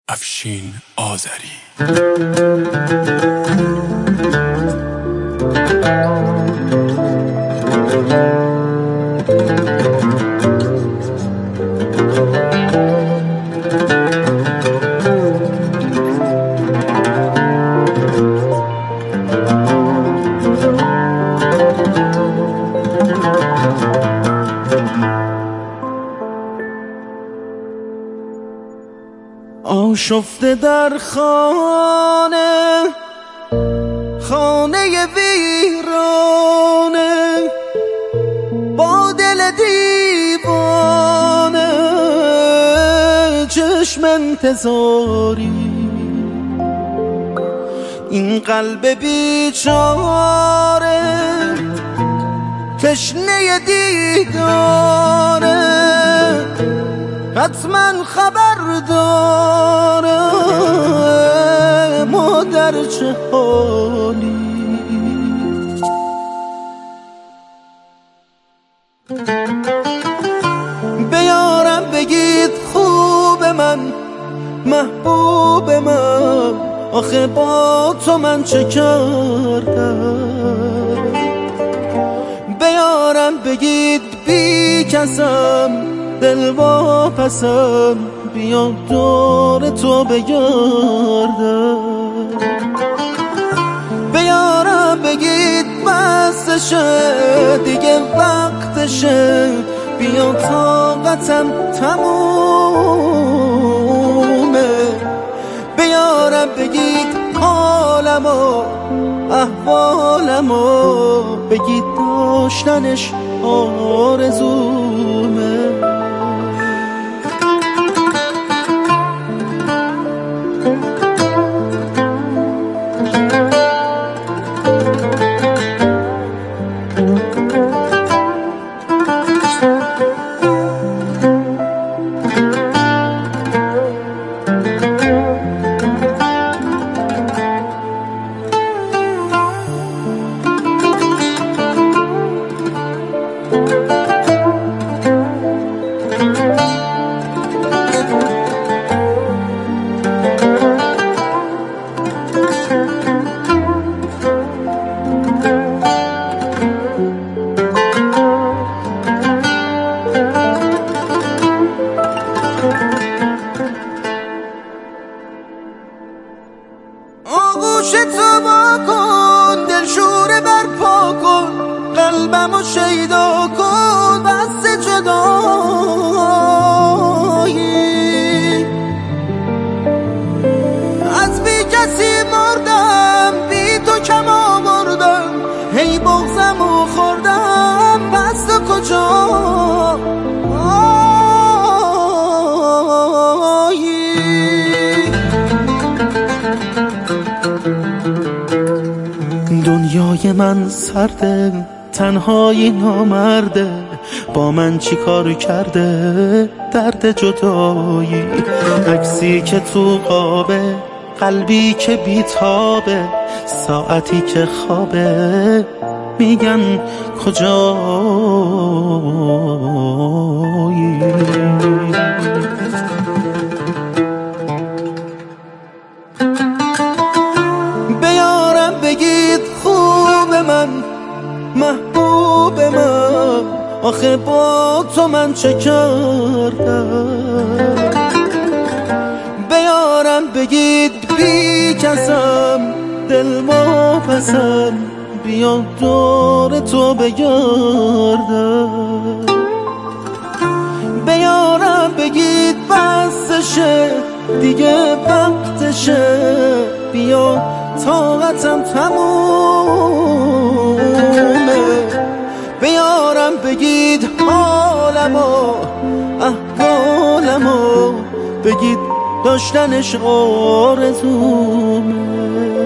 افشین آذری. آشفته در خانه ویرانه، با دل دیوانه چشم انتظاری. این قلب بیچاره تشنه دیداره، حتما خبر داره ما در چه حالی. بیارم بگید خوب من، محبوب من، آخه با تو من چه کردم. بیارم بگید بی کسم، دل واپسم، بیا دور تو بگردم. بیارم بگید بسشه دیگه وقتشه، بیا طاقتم تمومه. بیارم بگید حالمو احوالمو، بگید داشتنش آرزومه. آغوش تو با کن، دل شوره برپا کن، قلبمو شیدا کن، بس جدایی. از بی کسی مردم، بی تو کم آوردم، هی بغضمو خوردم، پس تو کجا؟ دنیای من سرده، تنهایی نامرده، با من چی کار کرده درد جدایی. عکسی که تو خوابه، قلبی که بیتابه، ساعتی که خوابه، میگن کجایی. بیارم بگید خوب من، محبوب من، آخه با تو من چه کردم. بیارم بگید بی کسم، دل واپسم، بیا دور تو بگردم. بیارم بگید بسشه دیگه وقتشه، بیا طاقتم تمومه. بیارم بگید حالمو احوالمو، بگید داشتنش آرزومه.